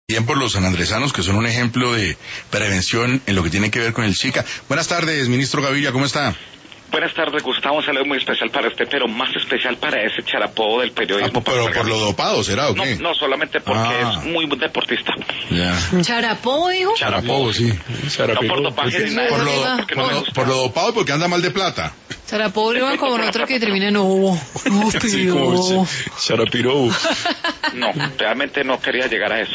Bien por los sanandresanos, que son un ejemplo de prevención en lo que tiene que ver con el Zika. Buenas tardes, ministro Gaviria, ¿cómo está? Buenas tardes, Gustavo. Un saludo muy especial para usted, pero más especial para ese charapo del periodismo. Pero por lo dopado, ¿será o qué? No, solamente porque es muy deportista. Ya. ¿Charapo, dijo? Charapo, sí. No por dopaje ni nada. Por lo dopado, porque anda mal de plata. Charapo iba como en otro que termina en ovo. Sí, como Charapirou. No, realmente no quería llegar a eso.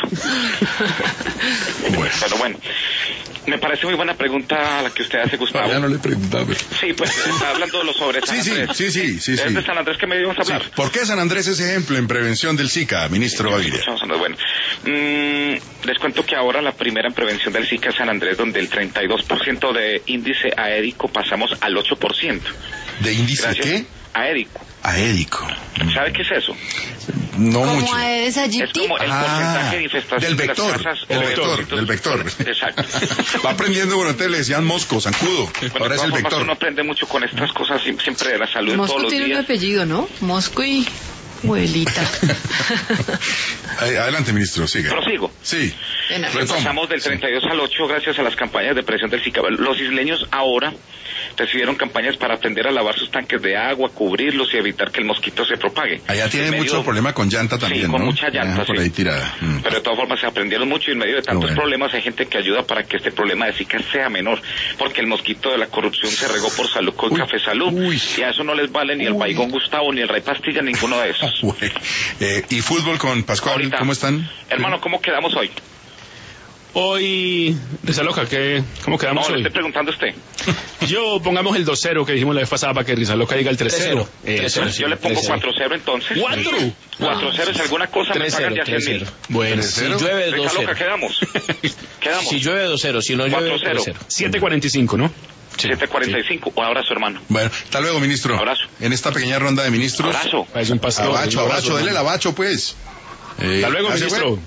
Pero bueno, me parece muy buena pregunta la que usted hace, Gustavo. Ya no le preguntaba. Sí, pues está hablando de lo sobre San Andrés. Sí. ¿Es de San Andrés que me íbamos a hablar? Sí. ¿Por qué San Andrés es ejemplo en prevención del Zika, ministro Gaviria? Bueno, les cuento que ahora la primera en prevención del Zika es San Andrés, donde el 32% de índice aédico pasamos al 8%. ¿De índice qué? Aédico. Aédico. ¿Sabe qué es eso? No ¿Cómo mucho. Aedes Es aegypti? como el porcentaje de infestación del de vector, las casas. del vector. Exacto. Va aprendiendo, bueno, antes le decían mosco, zancudo. Ahora es el vector. Uno aprende mucho con estas cosas siempre de la salud Mosco todos los tiene días. un apellido, ¿no? Mosco y abuelita. Adelante, ministro, sigue. Prosigo. Sí. Pasamos del 32 al 8 gracias a las campañas de prevención del Zika. Los isleños ahora recibieron campañas para aprender a lavar sus tanques de agua, cubrirlos y evitar que el mosquito se propague. Allá tiene mucho problema con llanta también, sí, con ¿no? mucha llanta, por ahí tirada. Pero de todas formas se aprendieron mucho y en medio de tantos problemas hay gente que ayuda para que este problema de Zika sea menor, porque el mosquito de la corrupción se regó por Salud con Café Salud y a eso no les vale ni el Baigón Gustavo, ni el Rey Pastilla, ninguno de esos. ¿Y fútbol con Pascual? Ahorita, ¿Cómo están? Hermano, ¿cómo quedamos hoy? Hoy, Rizaloca, ¿cómo quedamos No, hoy? le estoy preguntando a usted. Yo pongamos el 2-0 que dijimos la vez pasada para que Rizaloca diga el 3-0. Yo le pongo 4-0 entonces. ¿4? 4-0 es alguna cosa, me pagan de 100.000. Bueno, Si llueve Rizaloca, 2-0. quedamos. Si llueve 2-0, si no llueve 4-0. 7:45, ¿no? 7:45. Un abrazo, hermano. Bueno, hasta luego, ministro. Abrazo. En esta pequeña ronda de ministros. Abrazo. Es un pastor. Abacho, dele el abacho, pues. Hasta luego, ¿hace ministro.